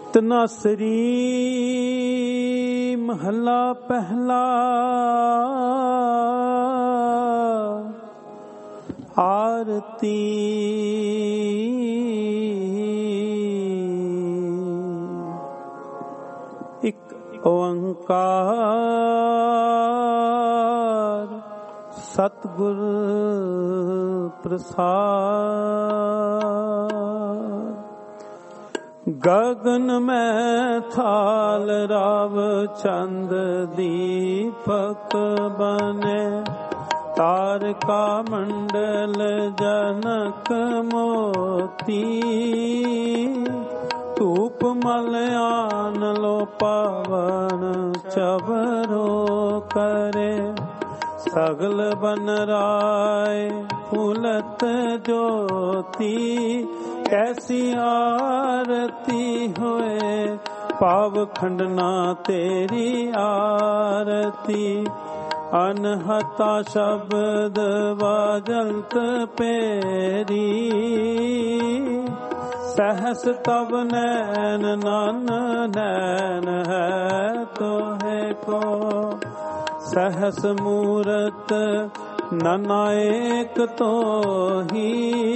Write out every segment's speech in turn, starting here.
ਤਨਾਸਰੀ ਮਹੱਲਾ ਪਹਿਲਾ। ਆਰਤੀ ਇੱਕ ਓੰਕਾਰ ਸਤਿਗੁਰ ਪ੍ਰਸਾਦਿ। ਗਗਨ ਮੈਂ ਥਾਲ ਰਾਵ ਚੰਦ ਦੀਪਕ ਬਨੇ, ਤਾਰਕਾ ਮੰਡਲ ਜਨਕ ਮੋਤੀ। ਧੂਪ ਮਲ ਆਨ ਲੋ ਪਾਵਨ ਚਵਰੋ ਕਰੇ, ਸਗਲ ਬਨ ਰਾਏ ਫੁਲਤ ਜੋਤੀ। ਕੈਸੀ ਆਰਤੀ ਹੋਏ ਪਾਵ ਖੰਡਨਾ ਤੇਰੀ ਆਰਤੀ। ਅਨਹਤਾ ਸ਼ਬਦ ਵਾਜੰਤ ਪੇਰੀ, ਸਹਸ ਤਵ ਨੈਨ ਨਨ ਨੈਨ ਹੈ ਤੋਹੇ ਕੋ। ਸਹਸ ਮੂਰਤ ਨਨਾਇਕ ਤੋਹੀ,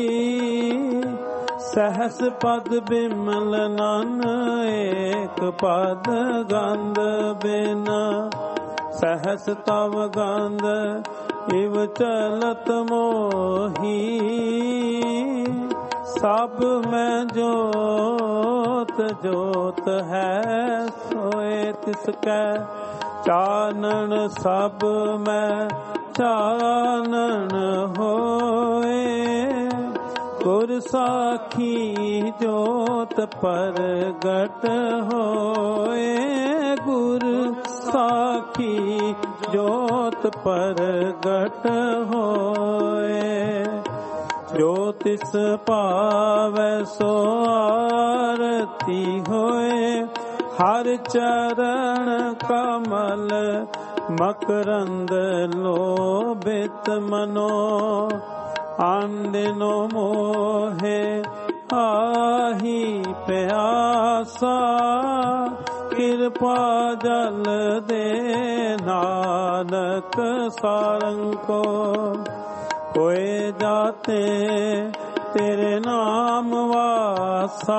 ਸਹਸ ਪਦ ਬਿਮਲ ਨਨ ਏਕ ਪਦ। ਗੰਧ ਬਿਨ ਸਹਸ ਤਵ ਗੰਧ ਇਵ ਚਲਤ ਮੋਹੀ। ਸਭ ਮੈਂ ਜੋਤ ਜੋਤ ਹੈ ਸੋਏ ਤਿਸ ਕੈ ਚਾਨਣ। ਸਭ ਮੈਂ ਚਾਨਣ ਹੋਏ, ਗੁਰ ਸਾਖੀ ਜੋਤ ਪ੍ਰਗਟ ਹੋਏ। ਗੁਰ ਸਾਖੀ ਜੋਤ ਪ੍ਰਗਟ ਹੋਏ। ਜੋ ਤਿਸ ਭਾਵੈ ਸੋ ਆਰਤੀ ਹੋਏ। ਹਰ ਚਰਨ ਕਮਲ ਮਕਰੰਦ ਲੋਭਿਤ ਮਨੋ। ਆਂਦਿਨੋ ਮੋਹੇ ਆਹੀ ਪਿਆਸਾ, ਕਿਰਪਾ ਜਲ ਦੇ ਨਾਨਕ ਸਾਰੰਗੋ। ਹੋਏ ਜਾਤੇ ਤੇਰੇ ਨਾਮ ਵਾਸਾ,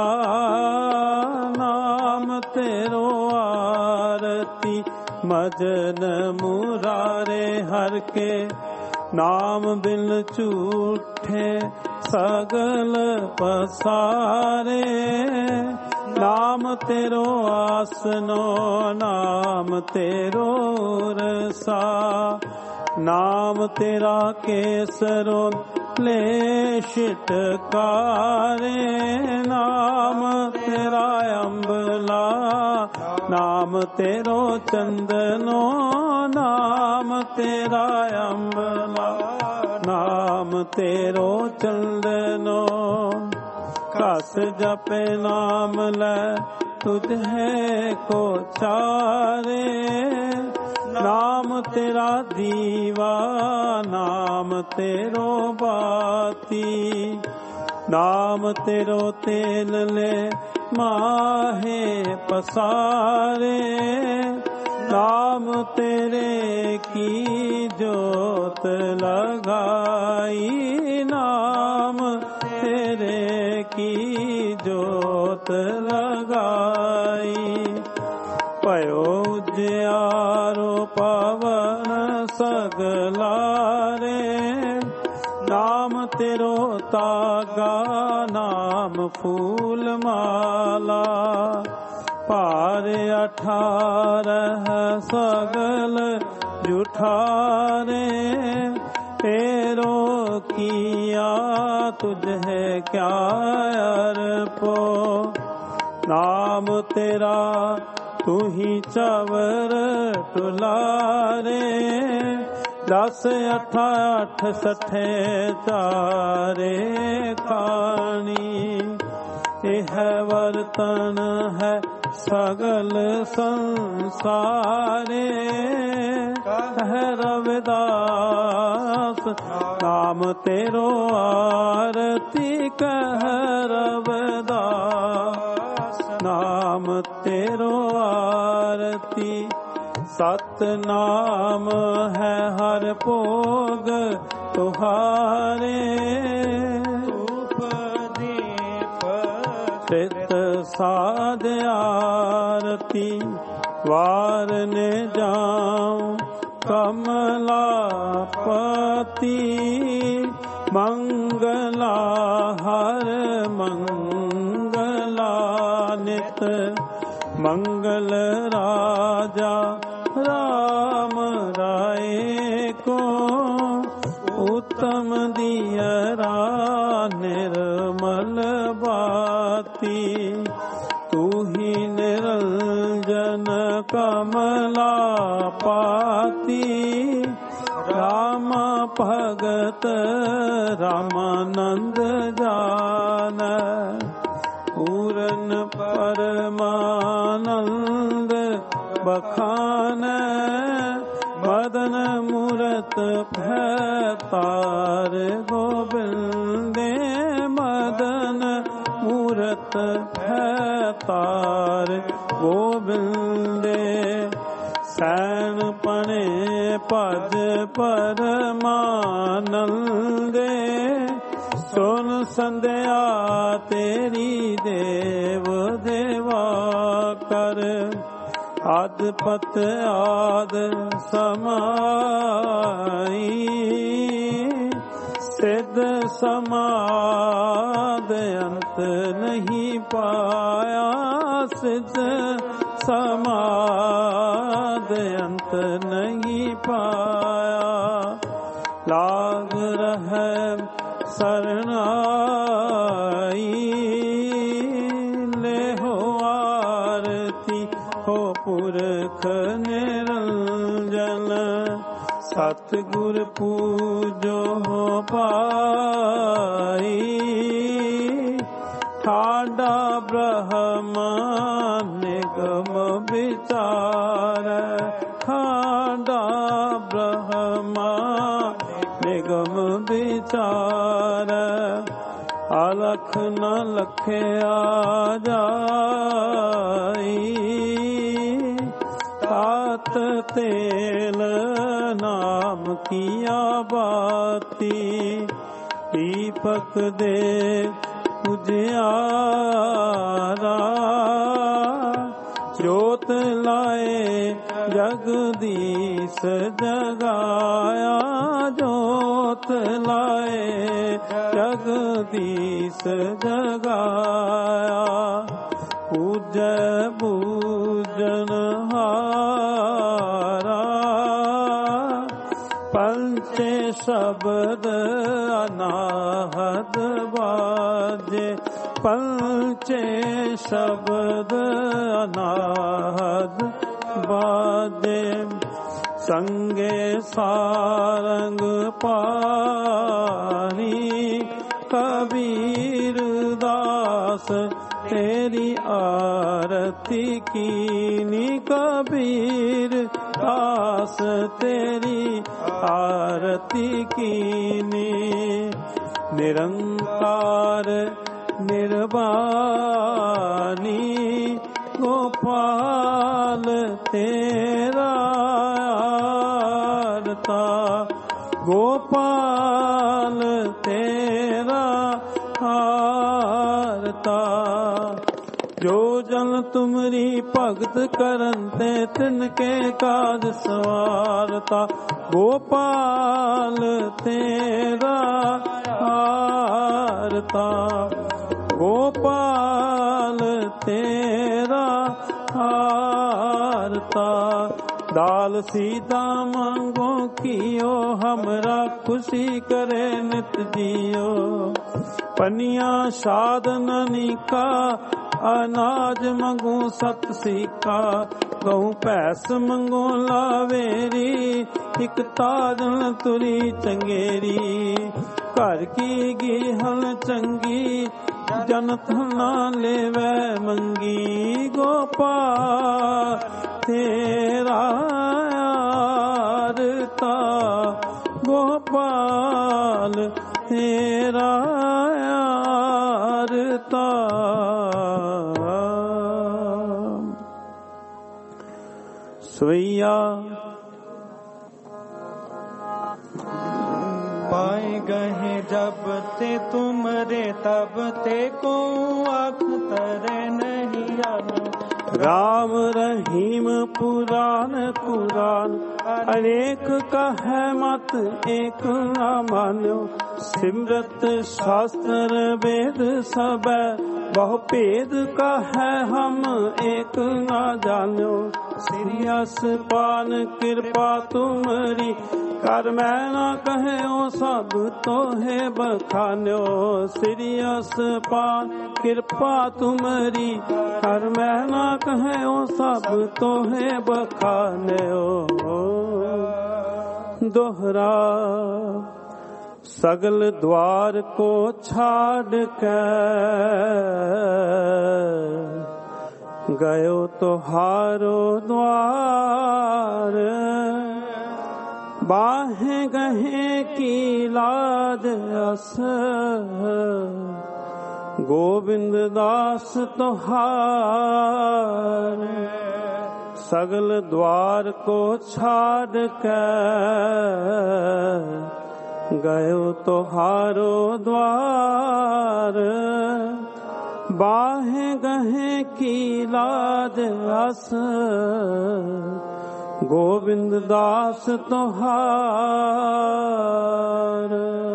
ਨਾਮ ਤੇਰੋ ਆਰਤੀ। ਮਜਨ ਮੁਰਾਰੇ ਹਰ ਕੇ ਨਾਮ ਬਿਨ ਝੂਠੇ ਸਗਲ ਪਸਾਰੇ। ਨਾਮ ਤੇਰੋ ਆਸਨੋ ਨਾਮ ਤੇਰੋ ਰਸਾ। ਨਾਮ ਤੇਰਾ ਕੇਸਰੋ ਲੇਸ਼ਿਟਕਾਰੇ। ਨਾਮ ਤੇਰਾ ਅੰਬਲਾ ਨਾਮ ਤੇਰੋ ਚੰਦਨੋ। ਨਾਮ ਤੇਰਾ ਅੰਬਲਾ ਨਾਮ ਤੇਰੋ ਚੰਦਨੋ। ਘਸ ਜਪੇ ਨਾਮ ਲੈ ਤੁਝੇ ਕੋ ਚਾਰੇ। ਨਾਮ ਤੇਰਾ ਦੀਵਾ ਨਾਮ ਤੇਰੋ ਬਾਤੀ। ਨਾਮ ਤੇਰੋ ਤੇਲ ਲੈ ਮਾਹੇ ਪਸਾਰੇ। ਨਾਮ ਤੇਰੇ ਕੀ ਜੋਤ ਲਗਾਈ। ਨਾਮ ਤੇਰੇ ਕੀ ਜੋਤ ਲਗਾਈ। ਭਇਓ ਉਜਿਆਰੋ ਪਵਨ ਸਗਲਾਰੇ। ਨਾਮ ਤੇਰੋ ਤਾਗਾ ਨਾਮ ਫੂਲ ਮਾਲਾ। ਭਾਰ 18 ਸਗਲ ਜੁਠਾਰੇ। ਤੇਰੋ ਕੀਆ ਤੁਝੇ ਕਿਆ ਅਰਪੋ। ਨਾਮ ਤੇਰਾ ਤੂੰ ਹੀ ਚਵਰ ਟੁਲਾਰੇ। 10 8 8 ਸਠੇ ਚਾਰੇ ਖਾਣੀ। ਇਹ ਵਰਤਨ ਹੈ ਸਗਲ ਸੰਸਾਰੇ। ਕਹਿ ਰਵਿਦਾਸ ਨਾਮ ਤੇਰੋ ਆਰਤੀ। ਕਹਿ ਰਵਿਦਾਸ ਨਾਮ ਤੇਰੋ ਆਰਤੀ। ਸਤਨਾਮ ਹੈ ਹਰ ਭੋਗ ਤੁਹਾਰੇ। ਚਿਤ ਸਾਧ ਆਰਤੀ ਵਾਰਨੇ ਜਾਉ ਕਮਲਾਪਤੀ। ਮੰਗਲਾ ਹਰ ਮੰਗਲਾ ਨਿਤ ਮੰਗਲ ਰਾਜਾ ਰਾਮ ਰਾਏ ਕੋ। ਉਤਮ ਦੀਅਰਾ ਨਿਰਮਲ ਬਾਤੀ। ਤੂ ਹੀ ਨਿਰੰਜਨ ਕਮਲਾ ਪਾਤੀ। ਰਾਮ ਭਗਤ ਰਾਮਾਨੰਦ ਜਾਨੈ। ਪੂਰਨ ਪਰਮਾਨੰਦ ਬਖਾਨੈ। ਮਦਨ ਮੂਰਤ ਭੈ ਤਾਰ ਗੋਬਿੰਦੇ। ਮਦਨ ਮੂਰਤ ਭੈ ਤਾਰ ਗੋਬਿੰਦੇ। ਸੈਨ ਪਣੇ ਭਜ ਪਰਮਾਨੰਦੇ। ਸੁਨ ਸੰਧਿਆ ਤੇਰੀ ਦੇਵ ਦੇਵਾ ਕਰ। ਅਦਪਤ ਆਦ ਸਮਾਈ। ਸਿੱਧ ਸਮਾਦ ਅੰਤ ਨਹੀਂ ਪਾਇਆ। ਸਿੱਧ ਸਮਾਦ ਅੰਤ ਨਹੀਂ ਪਾਇਆ। ਲਾਗ ਰਹਿ ਸਰਨਾਈ। ਲੇਹੋ ਆਰਤੀ ਹੋ ਪੁਰਖ ਨਿਰੰਜਨ। ਸਤਿਗੁਰ ਪੂਜੋ ਪਾਈ। ਠਾਡਾ ਬ੍ਰਹਮ ਨਿਗਮ ਵਿਚਾਰ। ਠਾਡਾ ਬ੍ਰਹਮ ਨਿਗਮ ਵਿਚਾਰ। ਅਲਖ ਨ ਲਖਿਆ ਜਾਈ। ਤਾਤ ਤੇਲ ਨਾਮ ਕੀਆ ਬਾਤੀ। ਦੀਪਕ ਦੇ ਉਜਿਆਰਾ। ਜੋਤ ਲਾਏ ਜਗਦੀਸ਼ ਜਗਾਇਆ। ਜੋਤ ਲਾਏ ਜਗਦੀਸ਼ ਜਗਾਇਆ। ਪੂਜੈ ਪੂਜਨ ਹਾਰਾ। ਪੰਚੇ ਸ਼ਬਦ ਅਨਾਹਦ ਬਾਜੇ। ਪੰਚੇ ਸ਼ਬਦ ਅਨਾਹਦ ਬਾਜੇ। ਸੰਗੇ ਸਾਰੰਗ ਪਾਣੀ। ਕਬੀਰ ਦਾਸ ਤੇਰੀ ਆਰਤੀ ਕੀਨੀ। ਕਬੀਰ ਦਾਸ ਤੇਰੀ ਆਰਤੀ ਕੀਨੀ। ਨਿਰੰਕਾਰ ਨਿਰਵਾਣੀ। ਗੋਪਾਲ ਤੇਰਾ ਆਰਤਾ। ਗੋਪਾਲ ਤੇਰਾ ਆਰਤਾ। ਜੋ ਜਨ ਤੁਮਰੀ ਭਗਤ ਕਰਨ ਤੇ ਤਿਨਕੇ ਕਾਜ ਸਵਾਰਤਾ। ਗੋਪਾਲ ਤੇਰਾ ਆਰਤਾ। ਗੋਪਾਲ ਤੇਰਾ ਆਰਤਾ। दाल सीता मांगो कियो हमरा खुशी करे नित जियो। पनिया साधननी का अनाज मंगू सत सीका। गहूं भैंस मंगो लावेरी एक ताजन तुरी चंगेरी। घर की गिहल चंगी जनत ना लेवै मंगी। गोपाल तेरा आरता। गोपाल तेरा आरता। ਸਵਈਆ पाए गहे जब ते तुमरे तब ते को आँख तरे नहीं आना। राम रहीम पुराण पुराण अनेक कहे मत एक न मान्यो। सिमरत शास्त्र वेद सब बहु भेद कहे हम एक न जान्यो। श्री असपान कृपा तुमरी कर मैं न कहे सब तोहे बखान्यो। श्री असपान कृपा तुमरी कर मैं न कहे सब तोहे बखान्यो। दोहरा सगल द्वार को छाड़ के गयो तोहारो द्वार। बाहें गहे की लाज अस गोविंद दास तोहार। सगल द्वार को छाड़ के गयो तोहारो द्वार। बाहें गहे की लाज अस गोविंद दास तोहार।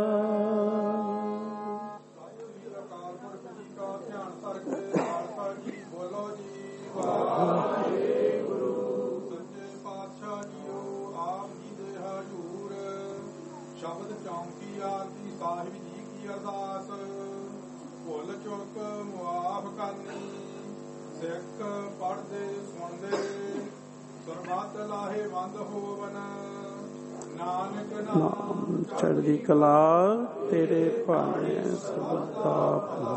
शब्द चौंकी आरती साहिब जी की अरदास। भुल चुक मुआफ करनी सिख पढ़दे सुनदे सरबत लाहे बंद होवन। नानक नाम चढ़दी कला तेरे पाने सबदा भला।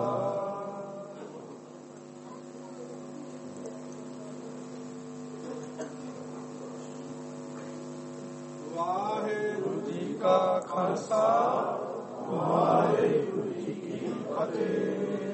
वाहेगुरु जी का खालसा वाहेगुरु जी की फतेह।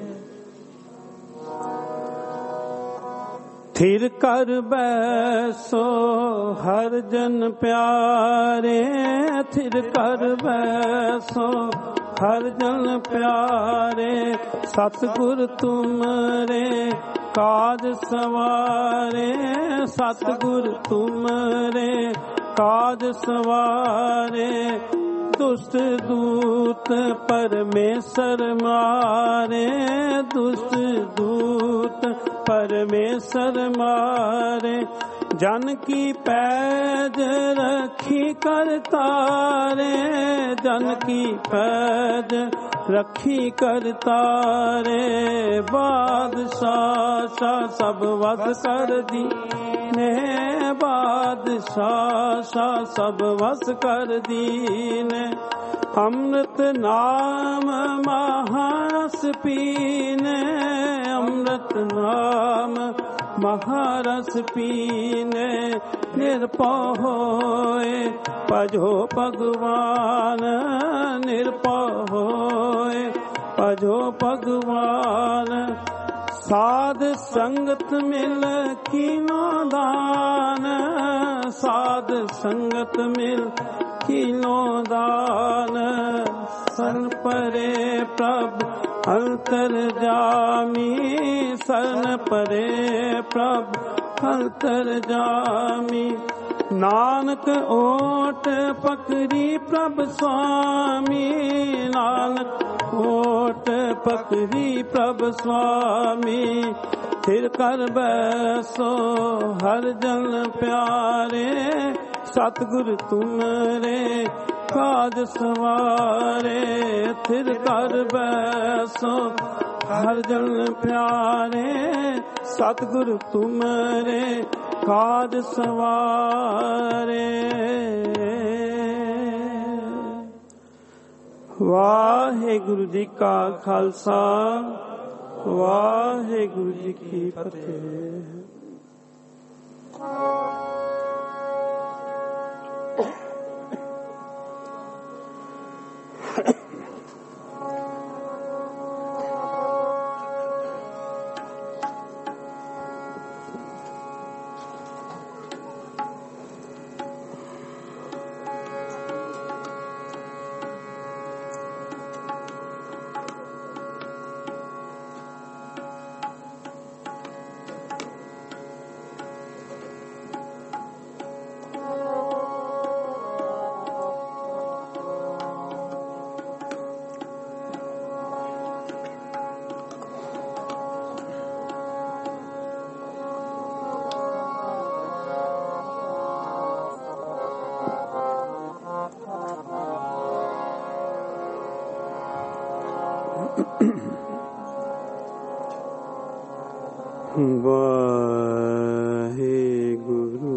थिर कर बैसो हर जन प्यारे। थिर कर बैसो हर जन प्यारे। सतगुर तुमरे काज सवारे। सतगुर तुमरे काज सवारे। दुष्ट दूत परमेश्वर मारे। दुष्ट दूत परमेश्वर मारे। जन की पैज रखी कर तारे। जन की पैज रखी कर तारे। बादशाह सब वस कर दी ने। बादशाह सब वस कर दीने। अमृत नाम महारस पीने। अमृत नाम महारस पीने। निर्भय होए भजो भगवान। निर्भय होए भजो भगवान। साध संगत मिल कीनो दान। साध संगत मिल कीनो दान। सन परे प्रभ अंतर जामी। सन परे प्रभ अंतर जामी। नानक ओट पकड़ी प्रभ स्वामी। नानक ओट पकड़ी प्रभ स्वामी। थिर कर बैसो हर जन प्यारे। सतगुर तुमरे काज सवारे। थिर कर बैसो हर जन प्यारे। सतगुर तुमरे काज सवारे। वाहेगुरु जी का खालसा वाहेगुरु जी की फतेह। ਵਾਹਿਗੁਰੂ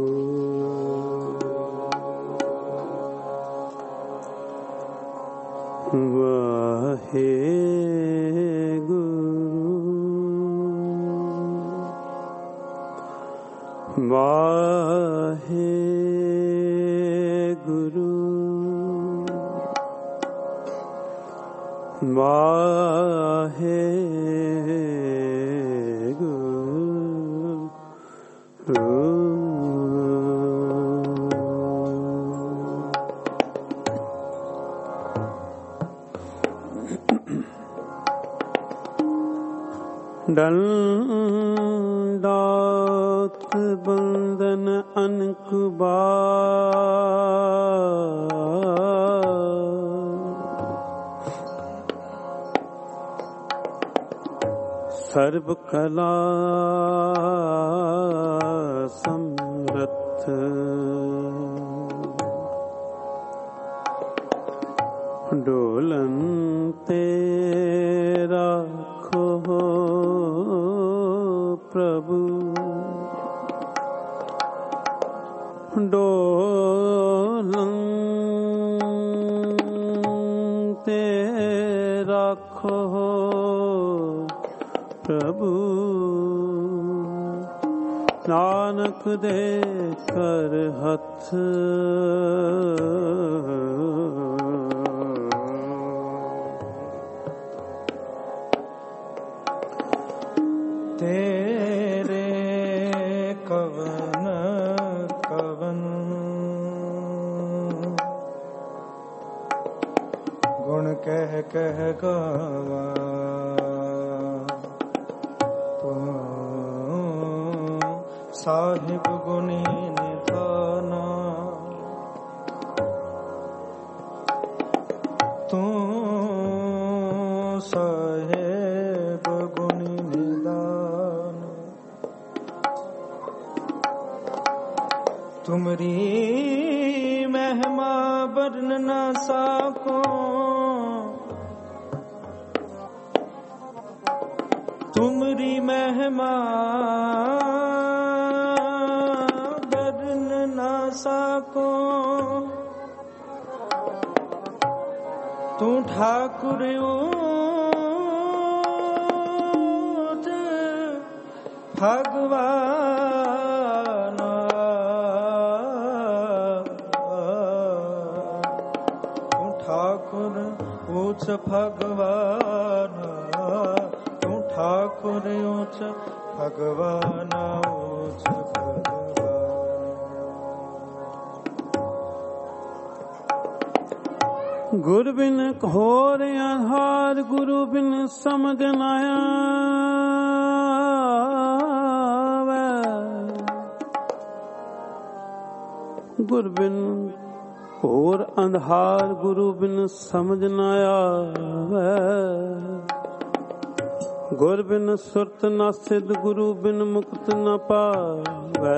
ਵਾਹਿਗੁਰੂ ਵਾਹਿਗੁਰੂ ਡੰਡਾਤ ਬੰਦਨ ਅਨਕੁਬਾਰ ਸਰਬ ਕਲਾ ਸਮਰਥ ਡੋਲਨ ਤੇ ਰਾਖੋ ਪ੍ਰਭੂ ਡੋਲਨ ਤੇ ਰਾਖੋ ਪ੍ਰਭੂ ਨਾਨਕ ਦੇ ਕਰ ਹੱਥ ਤੇਰੇ ਕਵਨ ਕਵਨ ਗੁਣ ਕਹਿ ਕਹਿ ਗਾਵਾ ਤੂੰ ਸਾਹਿਬ ਗੁਣੀ ਨਿਧਾਨਾ ਤੂੰ ਸਾਹਿਬ ਗੁਣੀ ਨਿਧਾਨਾ ਤੁਮਰੀ ਮਹਿਮਾ ਵਰਨ ਨਾ ਸਾਕੋ ਤੁਮਰੀ ਮਹਿਮਾ ਵਰਨ ਨਾ ਸਾਕੋ ਤੂੰ ਠਾਕੁਰ ਊਠ ਭਗਵਾਨ ਤੂੰ ਠਾਕੁਰ ਊਚ ਭਗਵਾਨ ਤੂੰ ਠਾਕੁਰ ਊਚ ਭਗਵਾਨ ਊਚ ਗੁਰ ਬਿਨ ਘੋਰ ਆਧਾਰ ਗੁਰੂ ਬਿਨ ਸਮਝ ਨ ਆਵੈ ਗੁਰ ਬਿਨ ਘੋਰ ਅੰਧਾਰ ਗੁਰੂ ਬਿਨ ਸਮਝ ਨ ਆਵੈ ਗੁਰ ਬਿਨ ਸੁਰਤ ਨ ਸਿਧ ਗੁਰੂ ਬਿਨ ਮੁਕਤ ਨ ਪਾਵੈ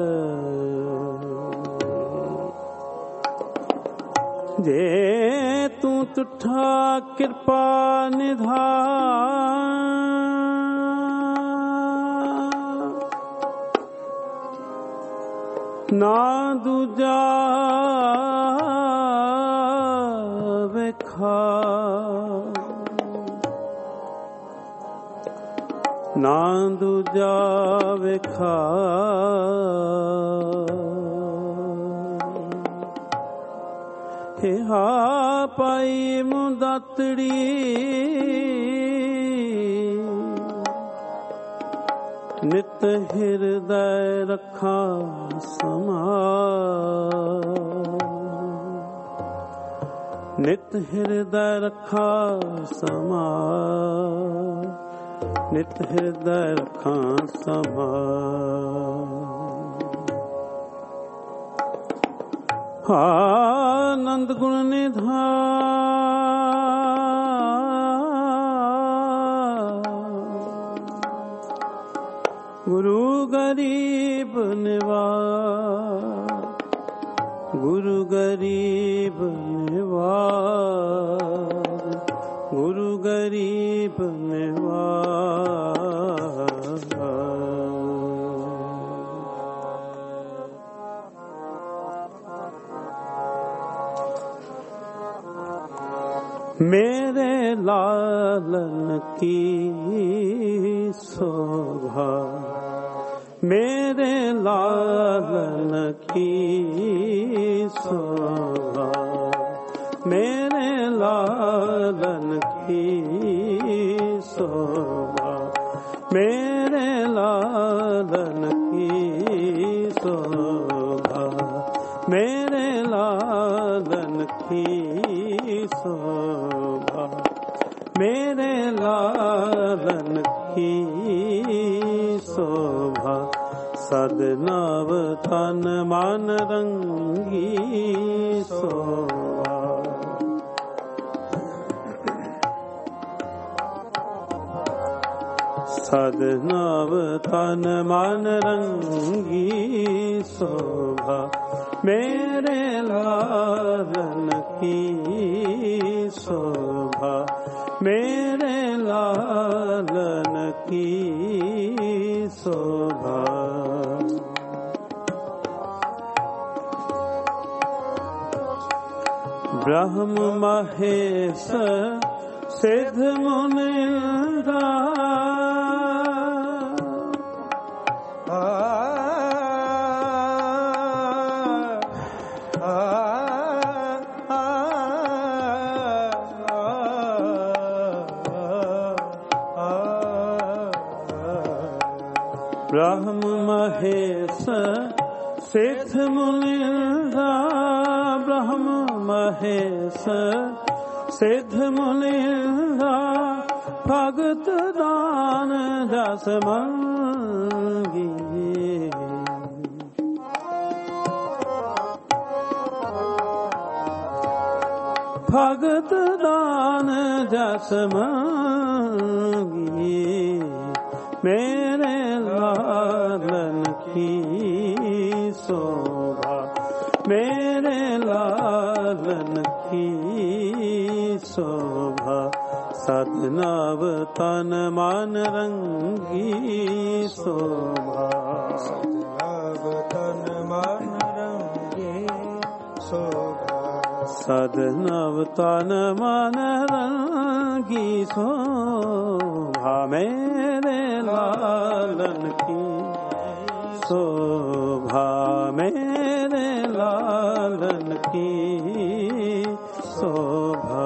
ਜੇ ਤੂੰ ਤੁਠਾ ਕਿਰਪਾ ਨਿਧਾਨ ਨਾ ਦੂਜਾ ਵੇਖਾ ਨਾ ਦੂਜਾ ਵੇਖਾ ਹਾ ਪਾਈ ਮੁਦਾਤੜੀ ਨਿਤ ਹਿਰਦੈ ਰੱਖਾਂ ਸਮਾਰ ਨਿਤ ਹਿਰਦੈ ਰੱਖਾਂ ਸਮਾਰ ਨਿਤ ਹਿਰਦੈ ਰੱਖਾਂ ਸਮਾਰ ਆਨੰਦ ਗੁਣ ਨਿਧਾਨ ਗੁਰੂ ਗਰੀਬ ਨਿਵਾਜ ਗੁਰੂ ਗਰੀਬ ਨਿਵਾਜ ਗੁਰੂ ਗਰੀਬ ਨਿਵਾਜ मेरे लालन की शोभा, मेरे लालन की शोभा, मेरे लालन की शोभा, मेरे लालन की शोभा, मेरे लालन की शोभा, मेरे लालन की शोभा, सदनव तन मन रंगी शोभा। सदनव तन मन रंगी शोभा, मेरे लालन की शोभा, मेरे लालन की शोभा। ब्रह्म महेश सिद्ध मुनिंद्रा, ब्रह्म महेश सिद्ध मुनिंद्रा, ब्रह्म महेश सिद्ध मुनिंद्रा, भगत दान जस मंगी। भगत दान जस मंगी, मेरे लालन की शोभा, मेरे लालन की शोभा, सदनव तन मन रंगी शोभा। सदनव तन मन रंगी शोभा, सदनव तन मन रंगी शोभा, मेरे लालन की शोभा, मेरे लालन की शोभा।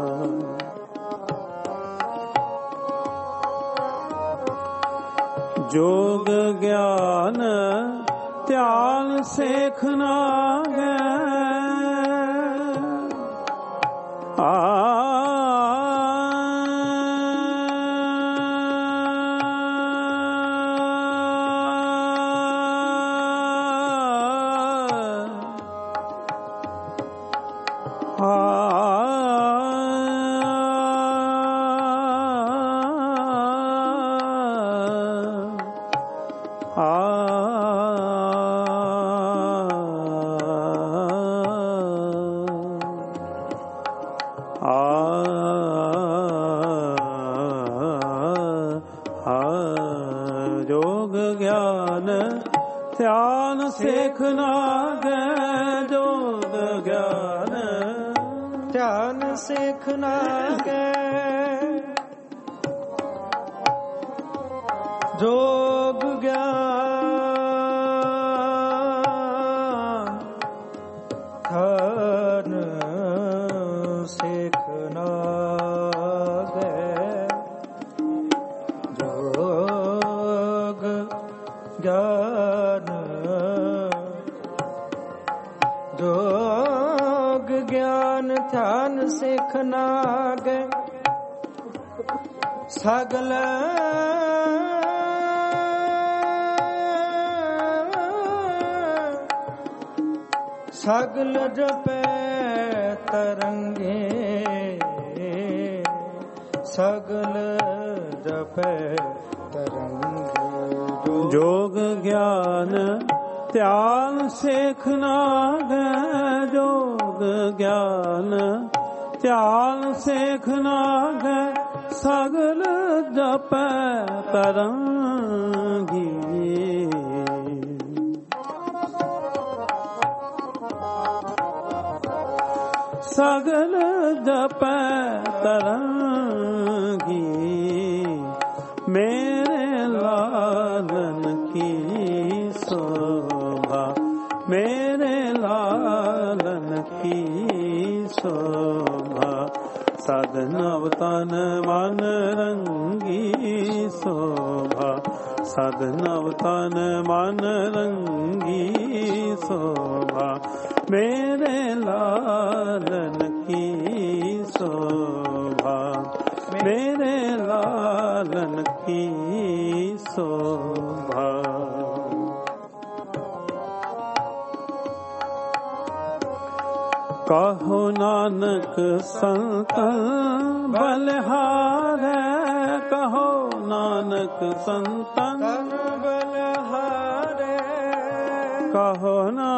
जोग ज्ञान त्याग सेखना जोग ज्ञान ध्यान सेखना गे, जोग ज्ञान ध्यान सेखना गे, जोग ज्ञान ध्यान सेखना गे, जोग ज्ञान जोग ज्ञान ध्यान सेखना गे, सगल सगल जपे तरंगे, सगल जपे तरंगे। जोग ज्ञान ध्यान सेखना गे, जोग ज्ञान ध्यान सेखना गे, सगल जपे तरंगी। सगल जपै तरंगी मेरे लालन की शोभा मेरे लालन की शोभा साधन अवतान मन रंगी शोभा साधन अवतान मन रंगी शोभा मेरे लालन की शोभा मेरे लालन की शोभा। कहो नानक संतन बलिहार कहो नानक संतन बलिहार कहो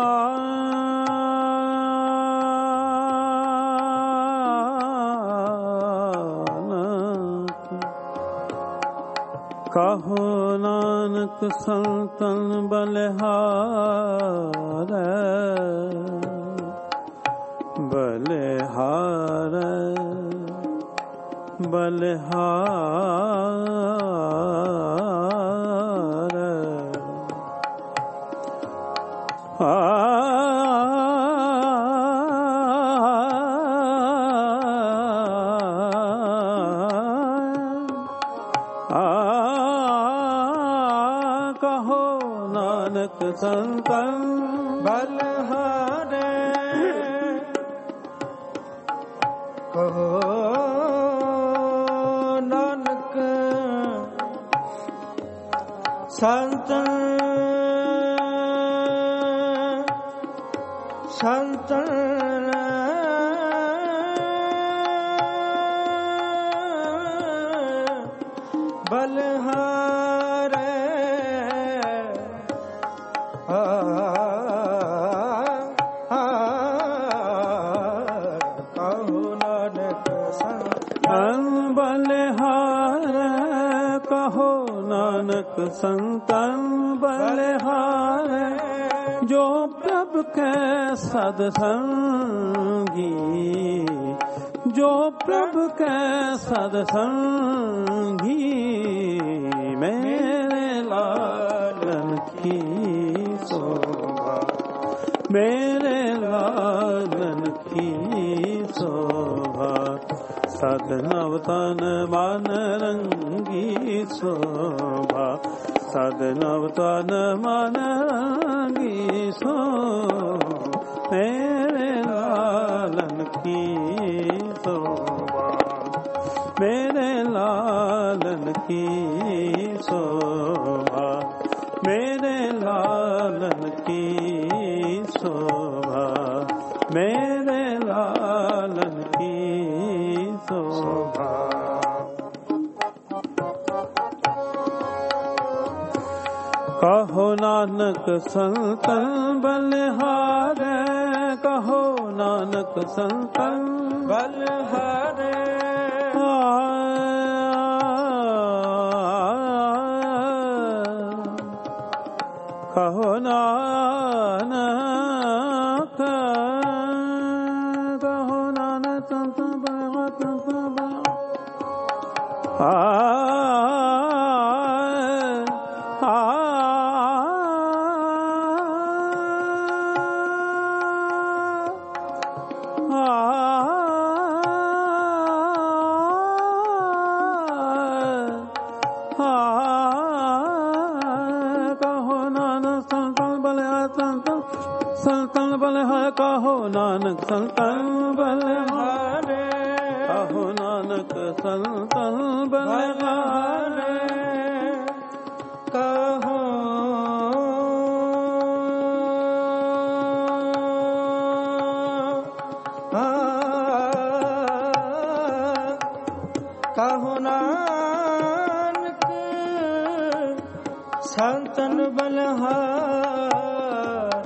कहो नानक संतन बलिहार बलिहार बलिहार कहो नानक संतन बलिहार कहो नानक संतन संतन बलिहार नानक संतन बलिहार जो प्रभु के सत्संगी जो प्रभु के सत्संगी मेरे लालन की शोभा मेरे लालन की शोभा सदनवतन मन रंगी शोभा सदनवतन मन रंगी शोभा मेरे लालन की शोभा मेरे लालन की शोभा मेरे लालन की शोभा मेरे लालन की शोभा। कहो नानक संतन बलिहार कहो नानक संतन बलिहार कहो नानक कहो नानक संतन संतन बलिहार कहो नानक संतन बलिहार कहो नानक संतन बलिहार कहो कहो नानक संतन बलिहार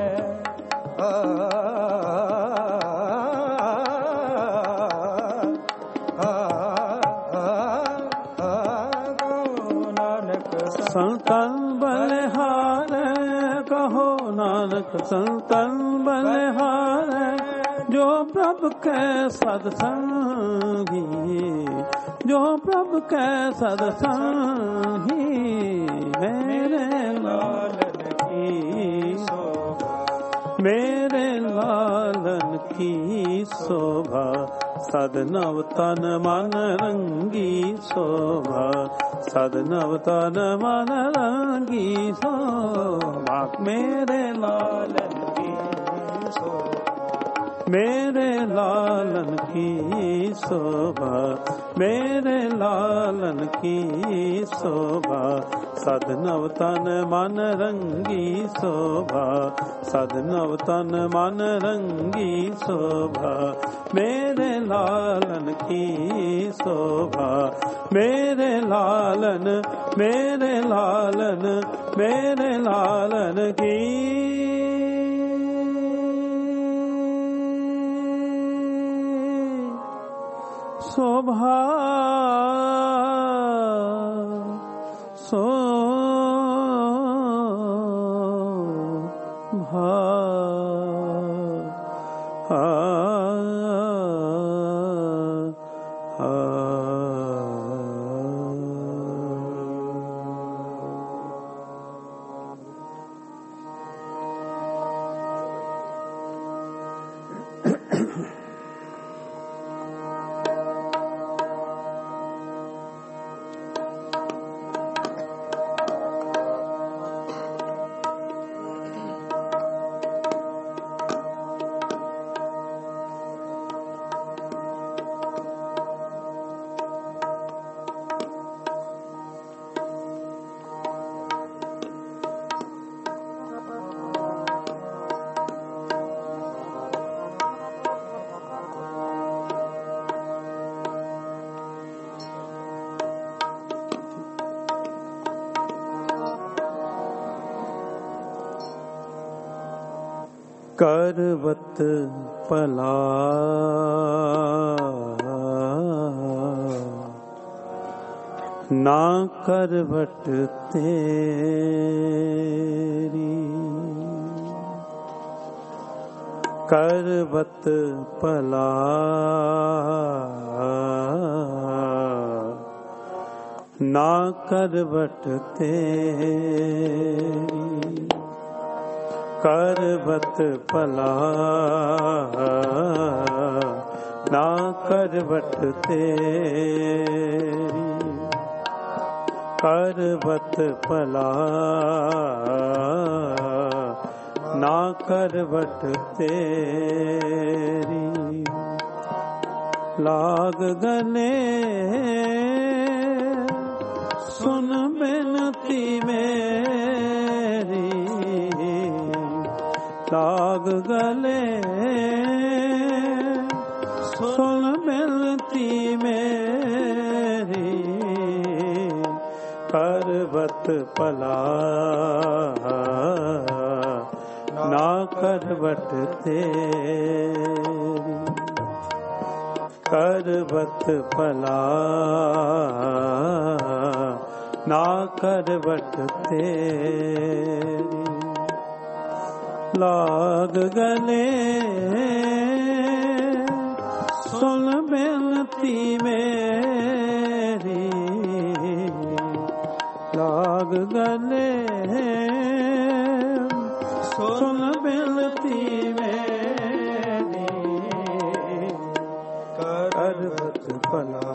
संतन बलिहार कहो नानक संतन बलिहार जो प्रभु कै सत्संगी, जो प्रभु कै सत्संगी, मेरे लालन की शोभा, मेरे लालन की शोभा, सदनव तन मन रंगी शोभा, सदनव तन मन रंगी शोभा, मेरे लालन की शोभा, मेरे लालन की शोभा, मेरे लालन की शोभा, सदनव तन मन रंगी शोभा, सदनव तन मन रंगी शोभा, मेरे लालन की शोभा, मेरे लालन, मेरे लालन, मेरे लालन की शोभा, शोभा, करवत पला ना करवट तेरी, करवत पला ना करवट तेरी, करवत पला ना करवट तेरी, करवत पला ना करवट तेरी, लाग गले सुन बिनती मेरी, लाग गले सुन बिनती मेरी, करवत पला ना करवट तेरी, करवत पला ना करवट तेरी, लाग गले सुन बिनती मेरी, लाग गले सुन बिनती मेरी, करवत पला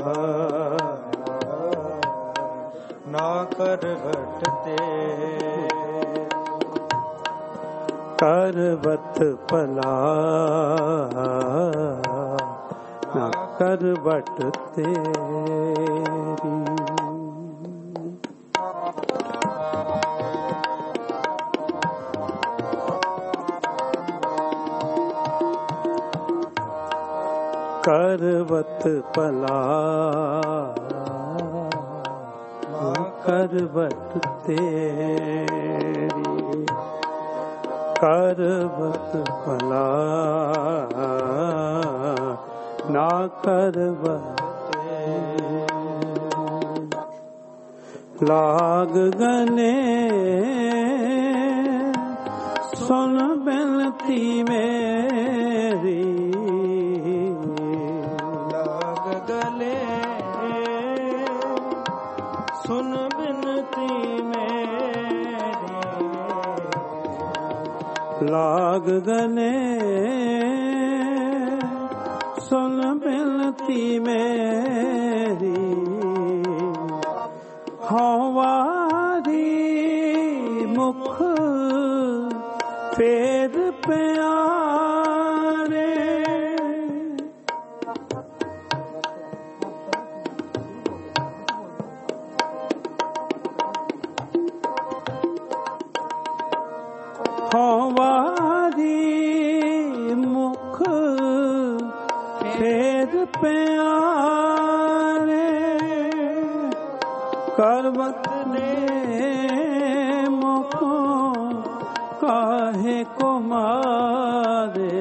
ना करवट तेरी, करवत पला ना करवट तेरी। करवत पला करवट तेरी, करवत पला ना करवट तेरी, लाग गले सुन बिनती मेरी, सुन बिनती मेरी लाग गले सुन बिनती मेरी हवारी मुख फेर प्यारे हवारी मुख फेर प्यारे करवत ने मुखो काहे को मारे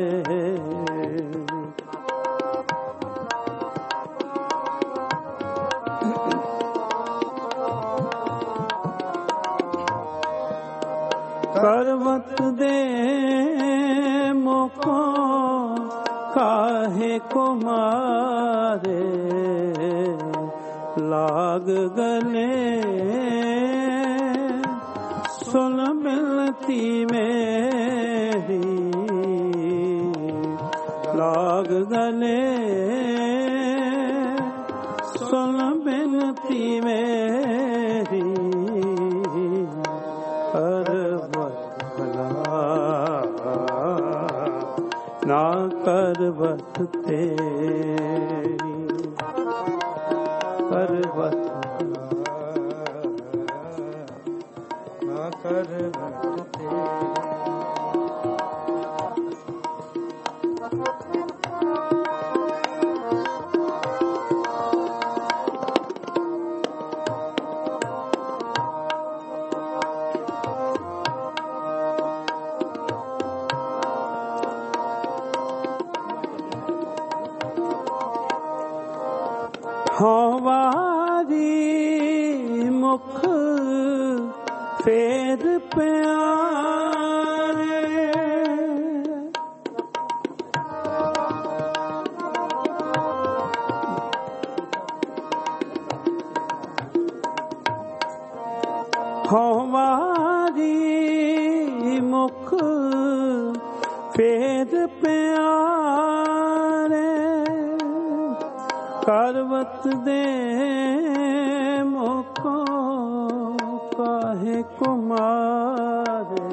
करवत दे मुखो काहे को मारे लाग गले सुन मिलती मेरी लाग गले सुन मिलती मेरी ना करवत तेरी करवत ना करवत तेरी हवारी मुख फेर प्यारे हवारी मुख फेर प्यारे करवत दे मुखो काहे को मारे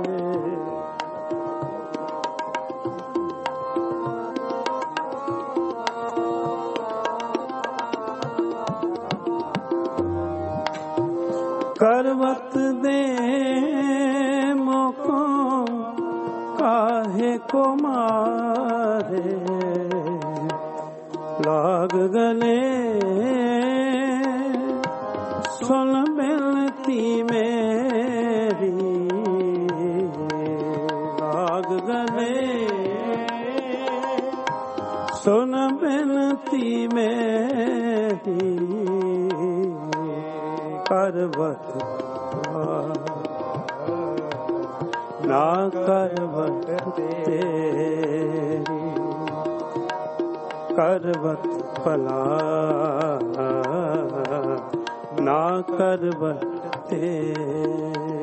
करवत दे मुखो काहे को मारे लाग गले सुन मिलती मेरी लाग गले सुन मिलती मेरी करवत ना करवत तेरी करवत भला ना करवत तेरी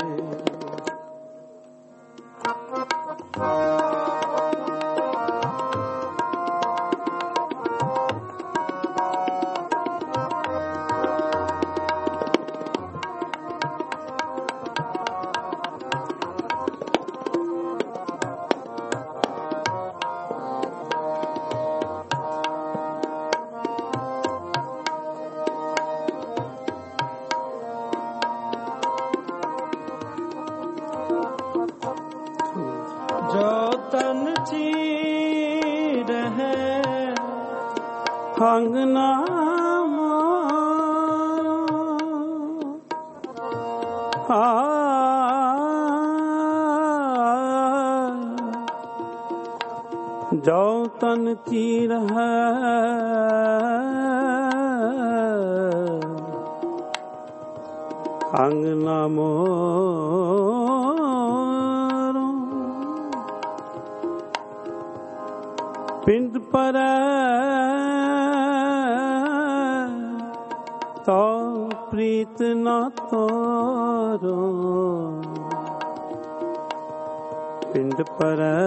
अंगना जो तन चीर है अंगना मोरो पिंड पर तो ਪ੍ਰੀਤ ਨਾ ਤੋਰੋ ਪਿੰਡ ਪਰੈ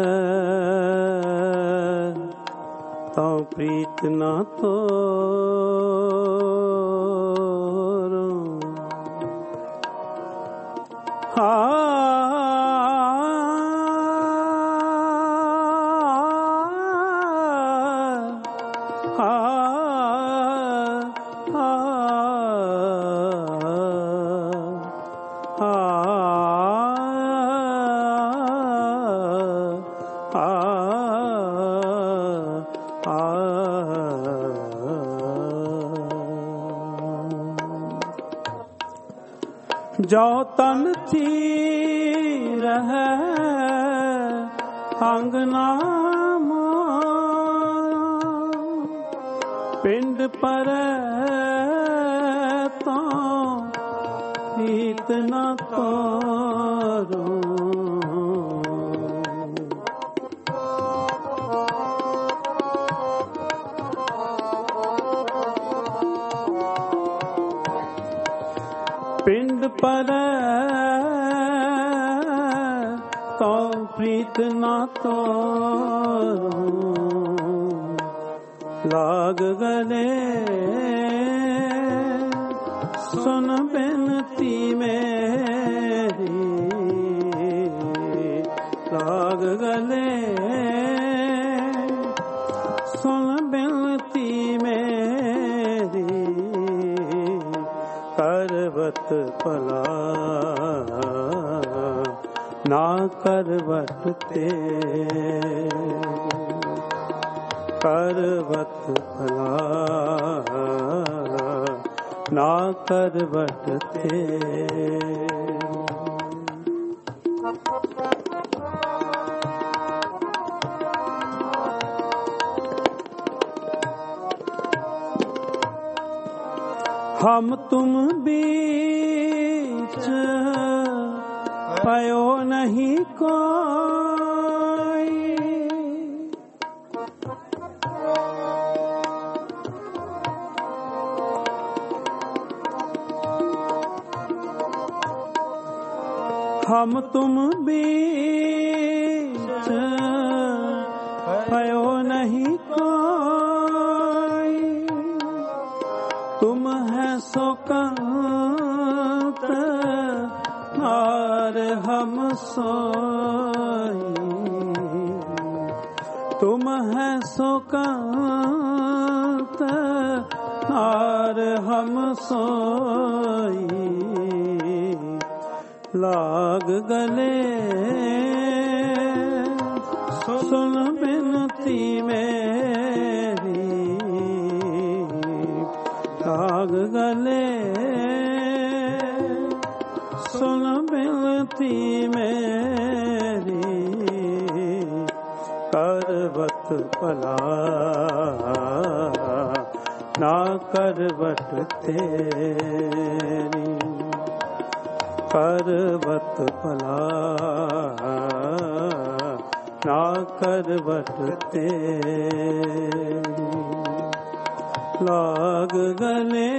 ਤਾਂ ਪ੍ਰੀਤ ਨਾ ਤੋਰੋ ਜੋ ਤਨ ਥੀ ਰਹਿ ਅੰਗਨਾ ਪਿੰਡ ਪਰੈ ਤਾਂ ਪ੍ਰੀਤ ਨਾ ਤੋਰੋ ਪਿੰਡ ਪਰੈ ਤਾਂ ਪ੍ਰੀਤ ਨਾ ਤੋਰੋ ਲਾਗ ਗਲੇ ਸੁਨ ਬੇਨਤੀ ਮੇਰੀ ਲਾਗ ਗਲੇ ਸੁਨ ਬੇਨਤੀ ਮੇਰੀ ਕਰਵਤ ਭਲਾ ਨਾ ਕਰਵਟ ਤੇ ਕਰਵਤ ਭਲਾ ਨਾ ਕਰਵਟ ਤੇ हम तुम बीच पयो नहीं कोई हम तुम बीच पयो नहीं कोई तुम है सो कांत नार हम सोई तुम है सो कांत नार हम सोई लाग गले सुन बिनती मेरी लाग गले सुन बिनती मेरी करवत भला ना करवट तेरी करवत भला ना करवट तेरी लाग गले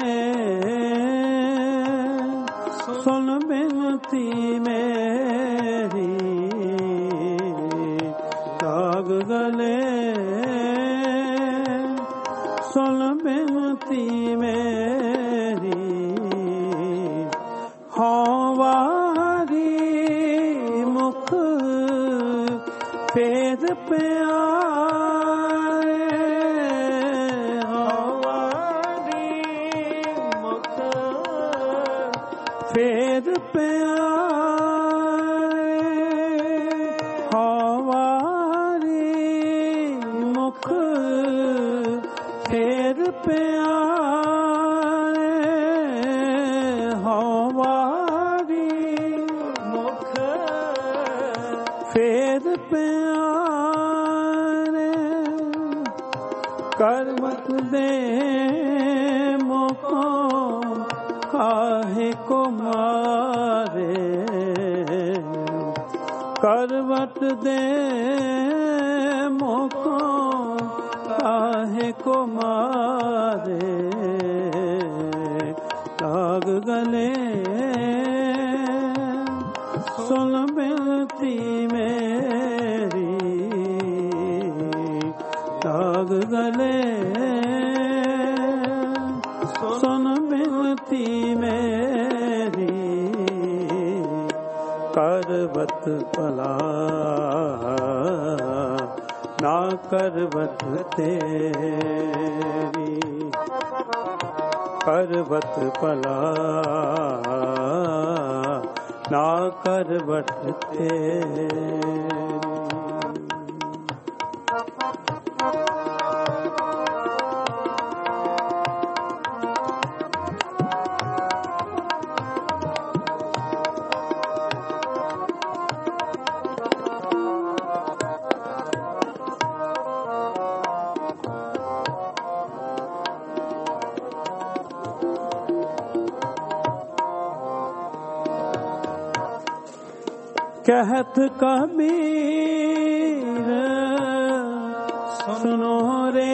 सुन बिनती मेरी लाग गले सुन बिनती मेरी हाँ वारी मुख फेर प्यारे हाँ वारी मुख फेर प्यारे हाँ वारी मुख फेर प्यारे हाँ वारी मुख फेर प्यारे करवत दे मोको काहे को मारे करवट दे मोको काहे को मारे लाग गले सुन बिनती मेरी, लाग गले सुन बिनती मेरी, करबत भला ना करबत तेरी, करबत भला ना करबत तेरी। कहत कबीर सुनो रे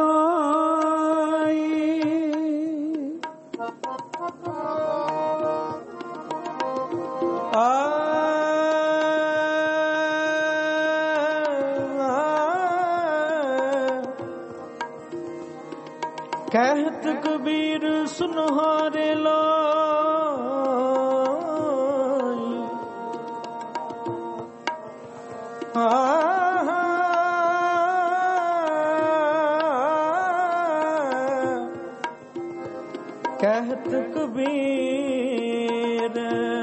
लाई, कहत कबीर सुनो रे कहत कबीर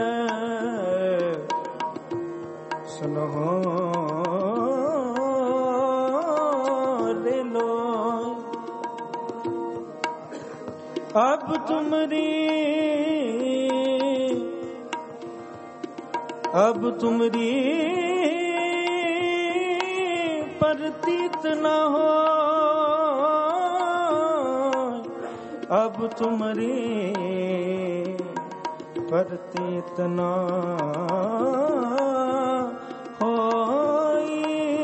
सुनो रे लो, अब तुमरी प्रतीत न हो, अब तुमरी प्रतीत न होई,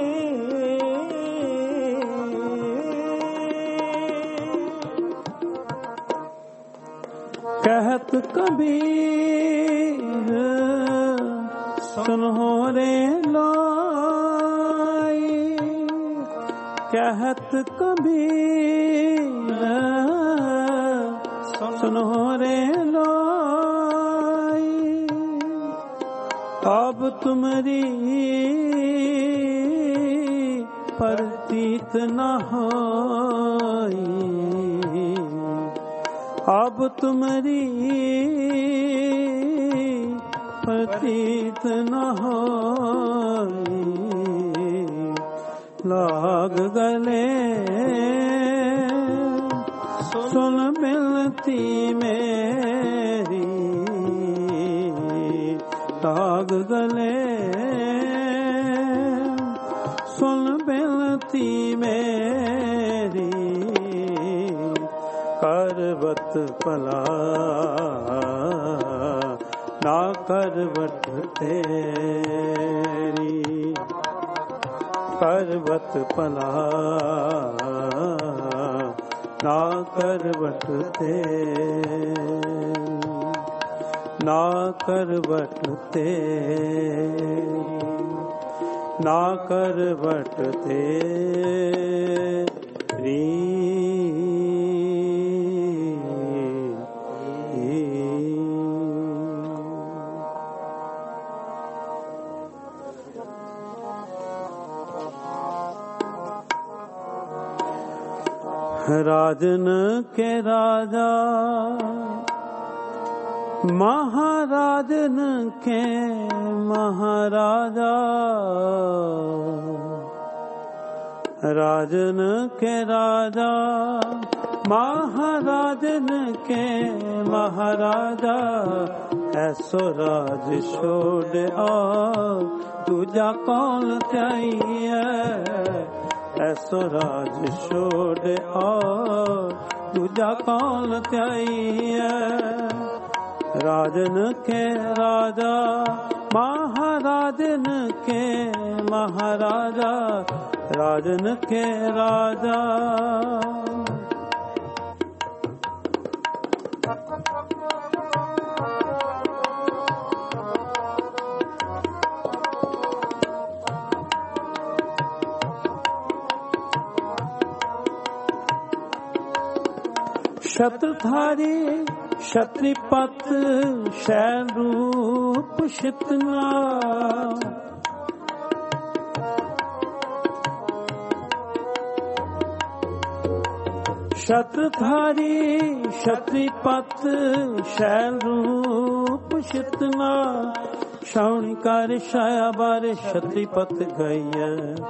कहत कबीर सुनो रे लाई, कहत कबीर सुनो रे लाई, अब तुमरी प्रतीत न होई, अब तुमरी प्रतीत न होई, लाग गले सुन बिनती मेरी, लाग गले सुन बिनती मेरी, करबत भला ना करबत तेरी, करबत भला ना करबत तेरी, ना करबत तेरी, ना करबत तेरी। राजन के राजा महाराजन के महाराजा, राजन के राजा महाराजन के महाराजा, ऐसो राज छोड़ आओ दूजा कौन चाहिए, ऐसो राज छोड़ आओ दूजा कौन चाहिए, राजन के राजा महाराजन के महाराजा, राजन के राजा छत्रधारी क्षत्रिपत शैल रूप शितना, छत्रधारी क्षत्रिपत शैल रूप शितना, श्रवणिकार छाया बारे क्षत्रिपत गई,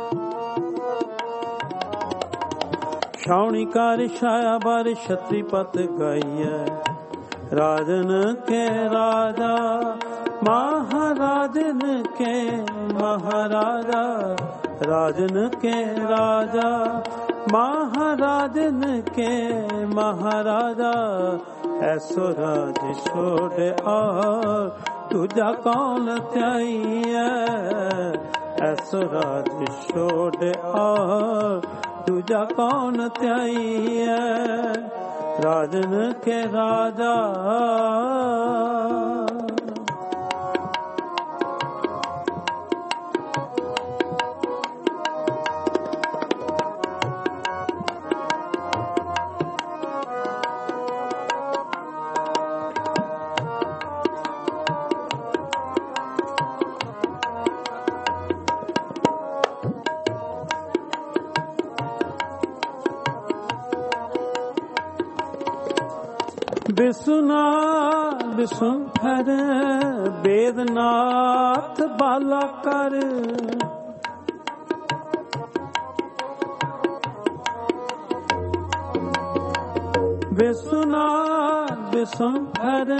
श्रवणिकार छाया बारे क्षत्रिपत गई। राजन के राजा महाराजन के महाराजा, राजन के राजा महाराजन के महाराजा, ऐसो राज छोड़ और तुझा कौन त्याइए, ऐसो राज छोड़ और तुझा कौन त्याइए। राजन के राजा विसुना विसुंभर वेदनाथ बाला कर, विसुना विसुंभर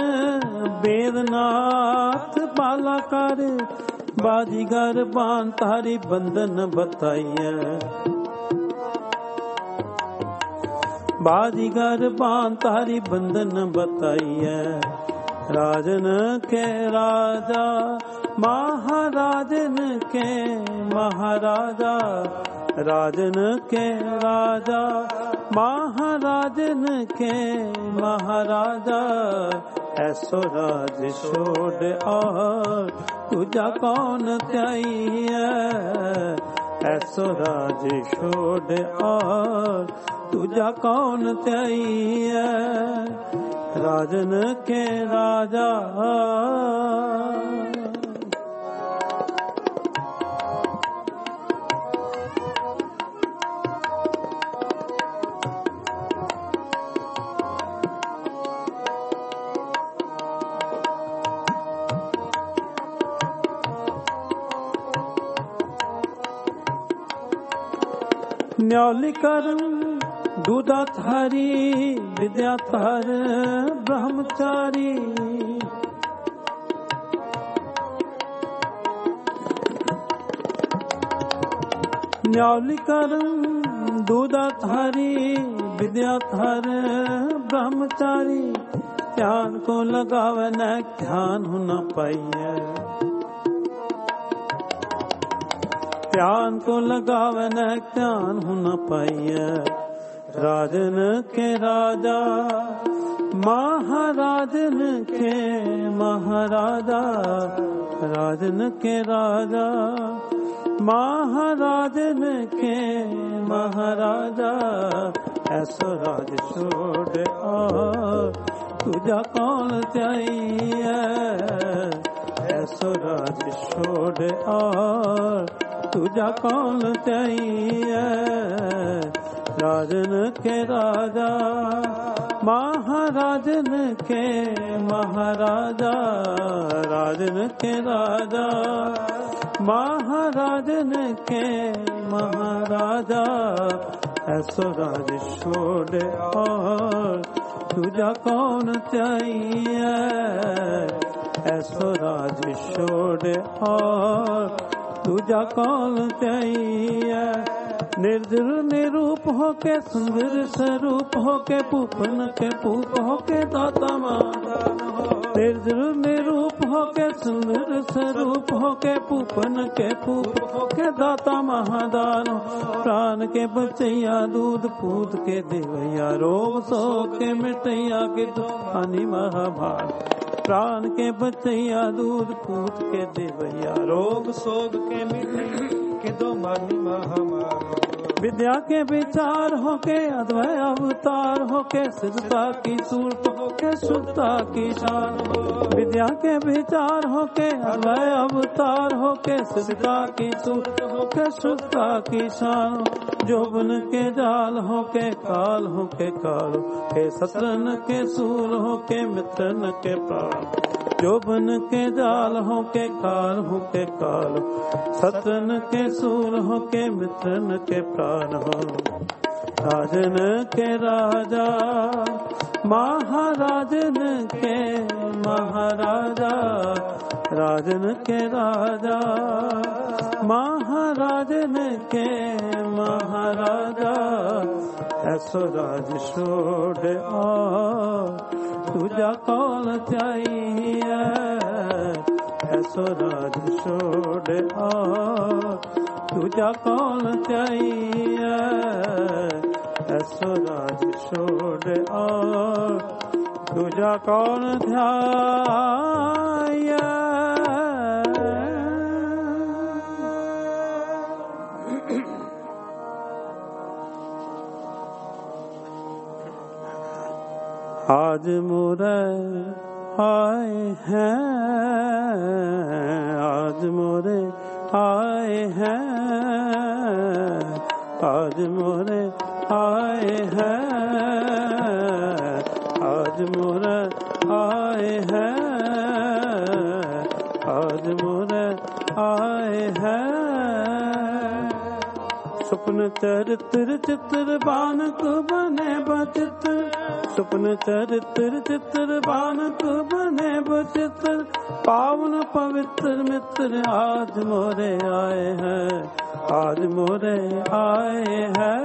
वेदनाथ बाला कर, बाजीगर बान तारी बंधन बताइए, बाजीगर बान तारी बंधन बताइए। राजन के राजा महाराजन के महाराजा, राजन के राजा महाराजन के महाराजा, ऐसो राज छोड़ और तुझा कौन त्याइए, ऐसो राज छोड़ और तुझा कौन त्याइए। राजन के राजा न्यौलिकर दूधाधारी विद्याधर ब्रह्मचारी, न्यौलिकर दूधाधारी विद्याधर ब्रह्मचारी, ध्यान को लगावे न ध्यान हो न पाइए, ध्यान को लगावे न ध्यान हो न पाइए। राजन के राजा महाराजन के महाराजा, राजन के राजा महाराजन के महाराजा, ऐसो राज छोड़ और तुझा कौन त्याइए, ऐसो राज छोड़ और तुझा कौन त्याइए। राजन के राजा महाराजन के महाराजा, राजन के राजा महाराजन के महाराजा, ऐसो राज छोड़ और तुझा कौन त्याइए, ऐसो राज छोड़ और तुझा कौन त्याइए। निर्जर निरूप हो के सुंदर स्वरूप हो के पूपन के पूप हो के दाता महादान हो, निर्जर निरूप हो के सुंदर स्वरूप हो के पूपन के पूप हो के दाता महादान हो। प्राण के बचैया दूध पूत के देवैया, रोग सो के मिटैया के दुखानी महाभार। प्राण के बचैया दूध पूत के देवैया, रोग सोग के मिटैया के दो मानी महामार। विद्या के विचार होके अद्वय अवतार होके सिद्धता की सूरत होके शुद्धता की शान हो। विद्या के विचार होके अद्वय अवतार होके सिद्धता की सूरत होके शुद्धता की शान हो। जोबन के जाल होके काल होके काल के सत्रन के सूल होके मित्रन के प्राण। जोबन के जाल होके काल होके काल सत्रन के सूल होके मित्रन के प्राण हो। राजन के राजा महाराजन के महाराजा राजन के राजा महाराजन के महाराजा ऐसो राज छोड़ तुझा कौन चाहिए ऐसो राज छोड़ तुझा कौन चाहिए ऐसो राज छोड़ तुझा कौन ध्याय। आज मोरे आए हैं आज मोरे आए हैं आज मोरे आए हैं आज मोरे आए हैं आज मोरे आए हैं। सुपन चरित्र चित्र बानक बने बचित्र सुपन चरित्र चित्र बानक बने बचित्र पावन पवित्र मित्र आज मोरे आए हैं आज मोरे आए हैं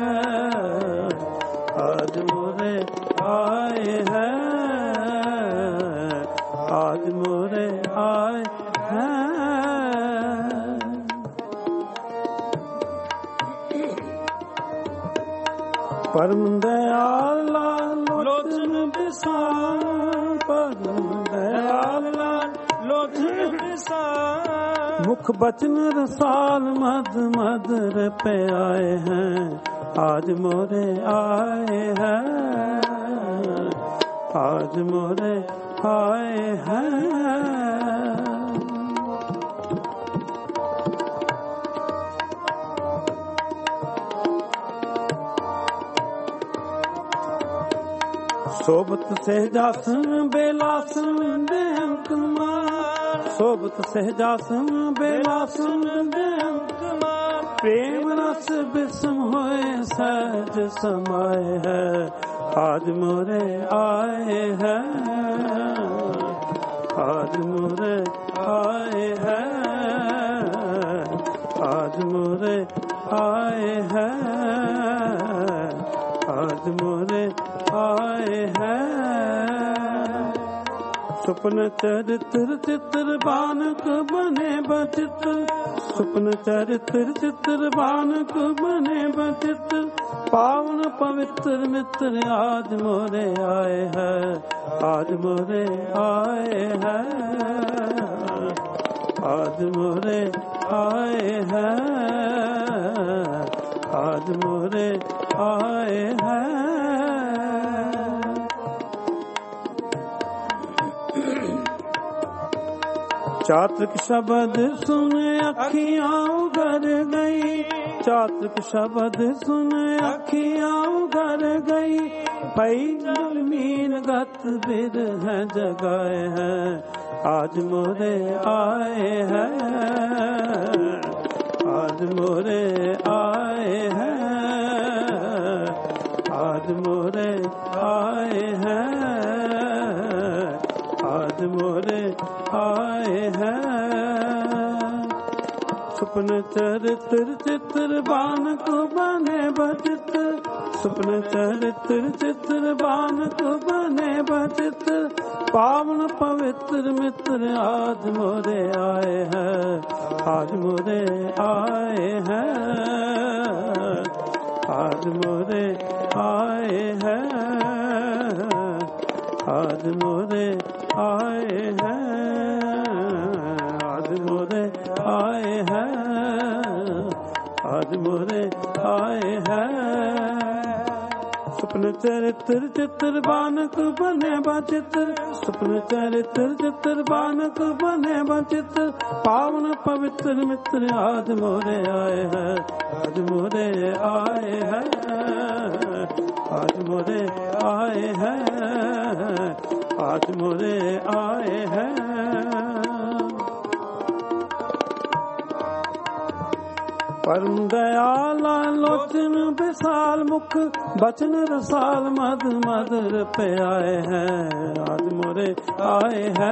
आज मोरे आए हैं आज मोरे आए हैं। परम दयाला लोचन विशाल परम दयाला लोचन विशाल मुख बचन रसाल मद मधुर पे आए हैं आज मोरे आए हैं आज मोरे आए हैं। सोबत सहजासन बेलासन देव कुमार सोबत सहजासन बेलासन देव कुमार प्रेम रस बिस्म होए सहज समाये है आज मोरे आए हैं आज मोरे आए हैं आज मोरे आए हैं आज मोरे आए हैं। सुपन चरित्र चित्र बानक बने बचित्र सुपन चरित्र चित्र बानक बने बचित्र पावन पवित्र मित्र आज मोरे आए हैं आज मोरे आए हैं आज मोरे आए हैं आज मोरे आए हैं। चातक शब्द सुन अखियां उघर गई चातक शब्द सुन अखियां उघर गई पई जमीन गत बिर है जगाए हैं आज मोरे आए हैं आज मोरे आए हैं आज मोरे आए हैं आज मोरे आए हैं। सुपन चरित्र चित्र बानक बने बचित्र सुपन चरित्र चित्र बानक बने बचित्र पावन पवित्र मित्र आज मोरे आए हैं आज मोरे आए हैं आज मोरे आए हैं आज मोरे आए हैं आज मोरे आए हैं आज मोरे आए ਆਏ ਹੈ। ਸੁਪਨ ਚਰਿਤਰ ਚਿੱਤਰ ਬਾਨਕ ਬਨੇ ਬਚਿੱਤਰ, ਸੁਪਨ ਚਰਿਤਰ ਚਿੱਤਰ ਬਾਨਕ ਬਨੇ ਬਚਿੱਤਰ, ਪਾਵਨ ਪਵਿੱਤਰ ਮਿੱਤਰ ਆਜ ਮੋਰੇ ਆਏ ਹੈ, ਆਜ ਮੋਰੇ ਆਏ ਹੈ, ਆਜ ਮੋਰੇ ਆਏ ਹੈ, ਆਜ ਮੋਰੇ ਆਏ ਹੈ। ਪਰਮ ਦਇਆਲਾ ਲੋਚਨ ਵਿਸਾਲ ਮੁਖ, ਬਚਨ ਰਸਾਲ ਮਦ ਮਦ ਪਿਆਏ ਹੈ, ਆਜ ਮੋਰੇ ਆਏ ਹੈ,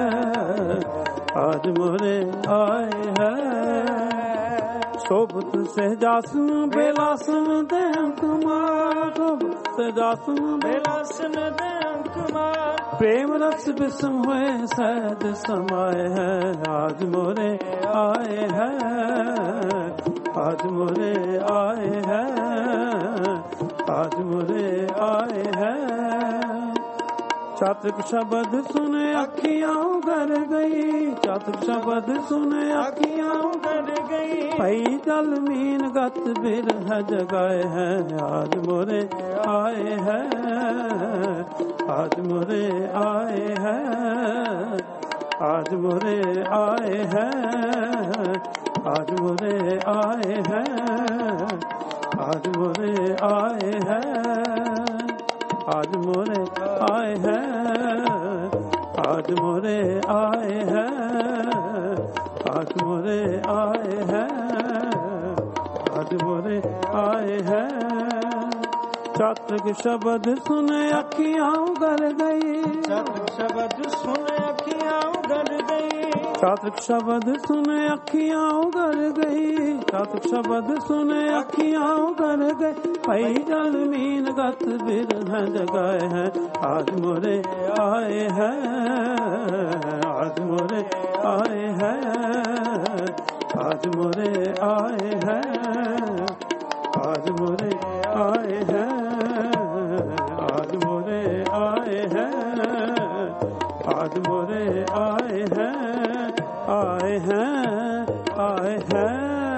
ਆਜ ਮੋਰੇ ਆਏ ਹੈ। ਸ਼ੋਭਤ ਸਹਿਜਾਸਨ ਬੇਲਾਸਨ ਦੇ ਅੰਕਮਾਰ, ਸ਼ੋਭਤ ਸਹਿਜਾਸਨ ਬੇਲਾਸਨ ਦੇ ਅੰਕਮਾਰ, प्रेम रस विषम हुए सहज समाये है, आज मोरे आए हैं, आज मोरे आए हैं, आज मोरे आए हैं। चातक शब्द सुने अखियां उघर गई, चातक शब्द सुने अखियां उघर गई, भई जल मीन गत बिरह जगाए हैं, आज मोरे आए हैं, आज मोरे आए हैं, आज मोरे आए हैं, आज मोरे आए हैं, आज मोरे आए हैं, आज मोरे आए हैं, आज मोरे आए हैं, आज मोरे आए हैं, आज मोरे आए हैं। चातक शब्द सुने अखियां उघर गई, चातक शब्द सुने अखियां उघर गई, चातक शब्द सुने अखियां उघर गई, चातक शब्द सुने अखियां उघर गई, भई जल मीन गत बिरह जगाए हैं, आज मोरे आए हैं, आज मोरे आए हैं, आज मोरे आए हैं, आज मोरे आए हैं, आज मोरे आए हैं, आज मोरे आए हैं, आए हैं, आए हैं,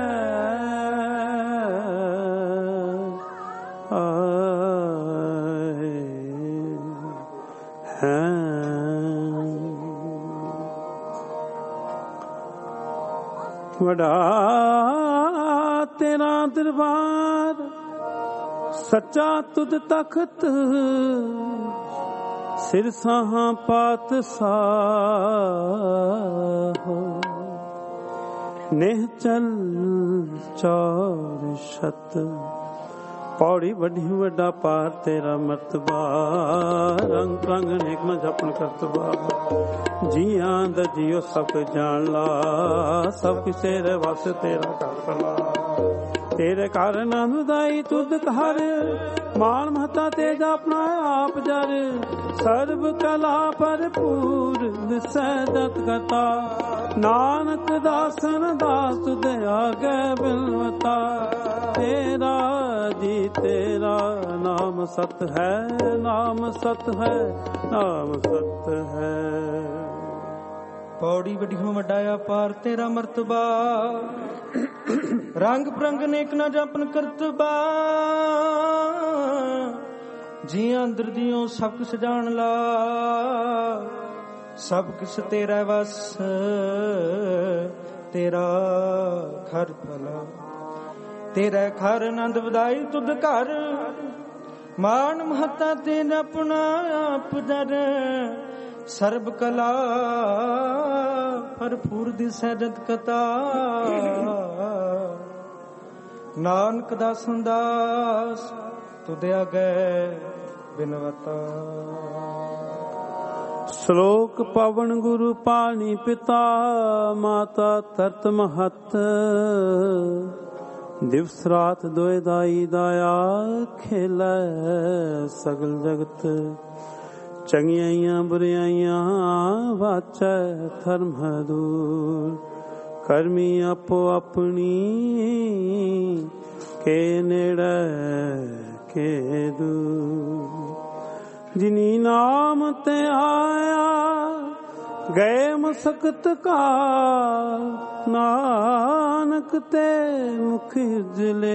आए हैं। वड़ा तेरा दरबार सच्चा तुद तख्त, सिर साहां पात साहो, नेह चल चौर शत, पौड़ी वड्डी वड्डा पार तेरा मर्तबा, रंग रंग नेक में जपन करतबा, जियां दा जियो सब जान ला, सब किस तेरे वास्ते तेरा कर भला, तेरे कारण अनुदाई तुद घर, मान महता तेज अपना आप जर, सर्व कला भरपूर निसैदत गता, नानक दासन दास तुद आगे बिलवता, तेरा जी तेरा नाम सत है, नाम सत है, नाम सत है। पौड़ी वड्डियों वड्डाया पार तेरा मर्तबा, रंग परंग नेक ना जपन करतबा, जियां अंदर दियों सब कुछ जान ला, सब कुछ तेरा वस, तेरा घर भला, तेरा घर आनंद वधाई तुद घर, मान महता तेरा अपना आप दर, सर्ब कला भरपूर दिसैदत कथा, नानक दासन दास तुदे आगे बिनवता। श्लोक पवन गुरु पानी पिता, माता तरत महत, दिवस रात दोए दाई दाया, खेलै सगल जगत, चंगियाइयां बुरियाइयां वाचै धर्म दूर, करमी आपो अपनी के नेड़े के दूर, जिनी नाम ते आया ਗਏ ਮਸਕਤ ਕਾਲ ਨਾਨਕ ਤੇ ਮੁਖ ਉਜਲੇ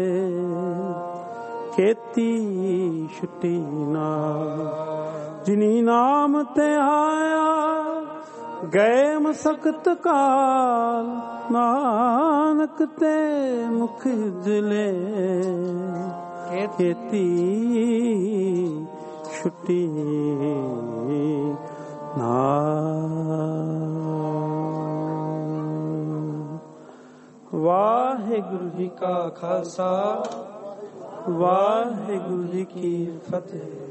ਖੇਤੀ ਛੁੱਟੀ ਨਾ ਜਿਨੀ ਨਾਮ ਤੇ ਆਇਆ ਗਏ ਮਸਕਤ ਕਾਲ ਨਾਨਕ ਤੇ ਮੁਖ ਉਜਲੇ ਖੇਤੀ ਛੁੱਟੀ ਨਾ। ਵਾਹਿਗੁਰੂ ਜੀ ਕਾ ਖਾਲਸਾ ਵਾਹਿਗੁਰੂ ਜੀ ਕੀ ਫਤਿਹ।